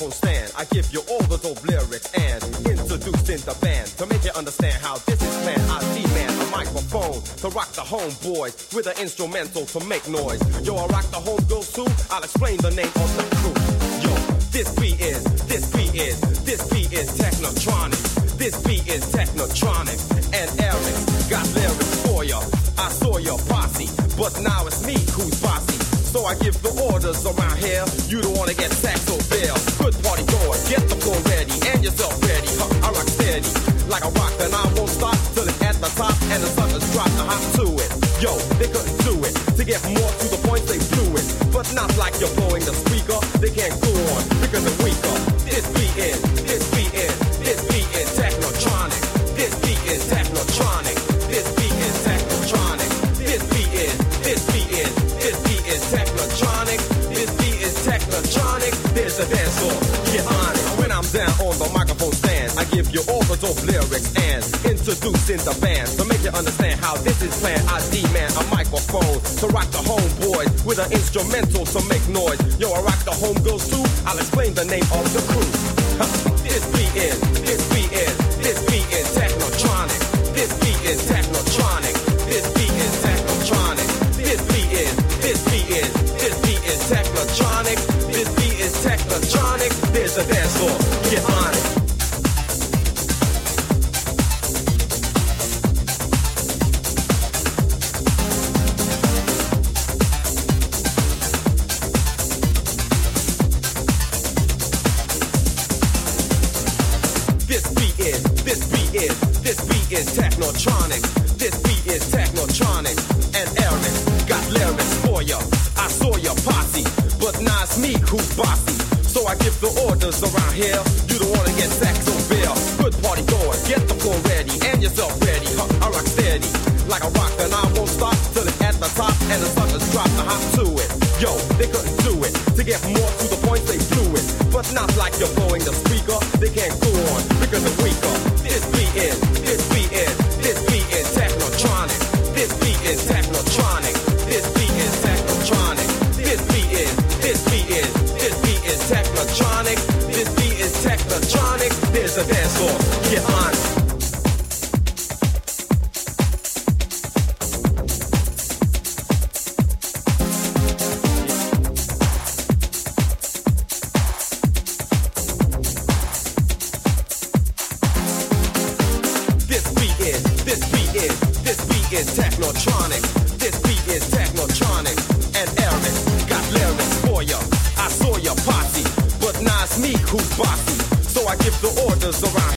microphone stand. I give you all the dope lyrics and introducing the band to make you understand how this is planned. I demand a microphone to rock the homeboys with an instrumental to make noise. Yo, I rock the homegirls too. I'll explain the name of the crew. Yo, this beat is Technotronic. This beat is Technotronic, and Eric got lyrics for ya. I saw your posse, but now it's me who's bossy. So I give the orders around here. You don't wanna get sacked or bail. Good party goer, get the floor ready and yourself ready. I rock steady like a rock, and I won't stop till it's at the top and the suckers drop the hop to it. Yo, they couldn't do it. To get more to the point, they blew it. But not like you're blowing the speaker. They can't go on because they're weaker. This beat is Technotronic. This beat is Technotronic. This beat is Technotronic. This beat is Technotronic. This beat is Technotronic. There's a dance floor, get on it. When I'm down on the microphone stand, I give you all the dope lyrics and introducing the band to make you understand how this is planned. I demand a microphone to rock the homeboys with an instrumental to make noise. Yo, I rock the homegirls too. I'll explain the name of the crew. This beat is Technotronic. This beat is Technotronic. This beat is Technotronic. This beat is Technotronic. This beat is Technotronic. There's a dance floor, get on it. This beat is Technotronic. This beat is Technotronic. And Eric got lyrics for ya. I saw your posse, but now it's me who's bossy. So I give the orders around here. You don't wanna get sacked or bail. Good party goers, get the floor ready and yourself ready. I rock steady like a rock, and I won't stop till it's at the top and the suckers drop the hop to it. Yo, they couldn't do it. To get more to the point, they blew it. But not like you're blowing the speaker. They can't go on because they're weaker. This beat is Technotronic. This beat is Technotronic. This beat is Technotronic. This beat is Technotronic. This beat is Technotronic. There's a dance floor, get on it. Technotronic. This beat is Technotronic. And Eric got lyrics for ya. I saw your posse, but now it's me who's bossy. So I give the orders around.